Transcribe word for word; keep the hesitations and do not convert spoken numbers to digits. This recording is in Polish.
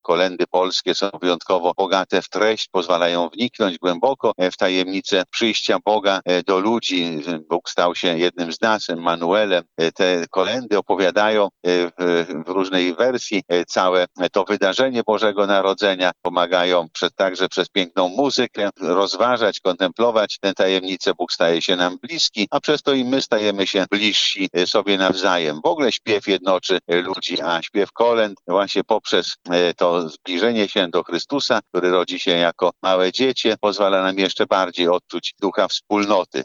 kolędy polskie są wyjątkowo bogate w treść, pozwalają wniknąć głęboko w tajemnicę przyjścia Boga do ludzi. Bóg stał się jednym z nas, Emmanuelem. Te kolędy opowiadają w, w różnej wersji całe to wydarzenie Bożego Narodzenia, pomagają przez, także przez piękną muzykę rozważać, kontemplować tę tajemnicę. Bóg staje się nam bliski, a przez to i my stajemy się bliżsi sobie nawzajem. W ogóle śpiew jednoczy ludzi, a śpiew kolęd właśnie poprzez to zbliżenie się do Chrystusa, który rodzi się jako małe dziecię, pozwala nam jeszcze bardziej odczuć ducha wspólnoty.